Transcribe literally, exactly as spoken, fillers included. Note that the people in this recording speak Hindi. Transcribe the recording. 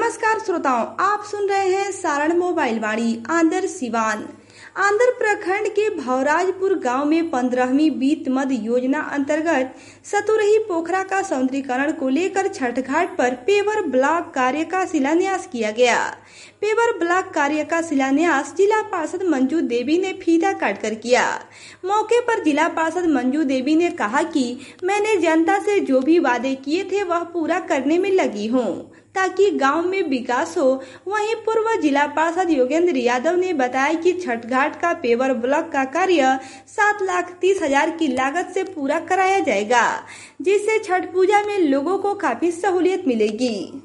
नमस्कार श्रोताओं, आप सुन रहे हैं सारण मोबाइल वाणी आंध्र सिवान। आंध्र प्रखंड के भवराजपुर गांव में पंद्रहवीं वित्त मद योजना अंतर्गत सतुरही पोखरा का सौंदर्यीकरण को लेकर छठ घाट पर पेवर ब्लॉक कार्य का शिलान्यास किया गया। पेवर ब्लॉक कार्य का शिलान्यास जिला पार्षद मंजू देवी ने फीता काटकर किया। मौके पर जिला पार्षद मंजू देवी ने कहा कि मैंने जनता से जो भी वादे किए थे वह पूरा करने में लगी हूँ ताकि गांव में विकास हो। वहीं पूर्व जिला पार्षद योगेंद्र यादव ने बताया कि छठ घाट का पेवर ब्लॉक का कार्य सात लाख तीस हजार की लागत से पूरा कराया जाएगा, जिससे छठ पूजा में लोगों को काफी सहूलियत मिलेगी।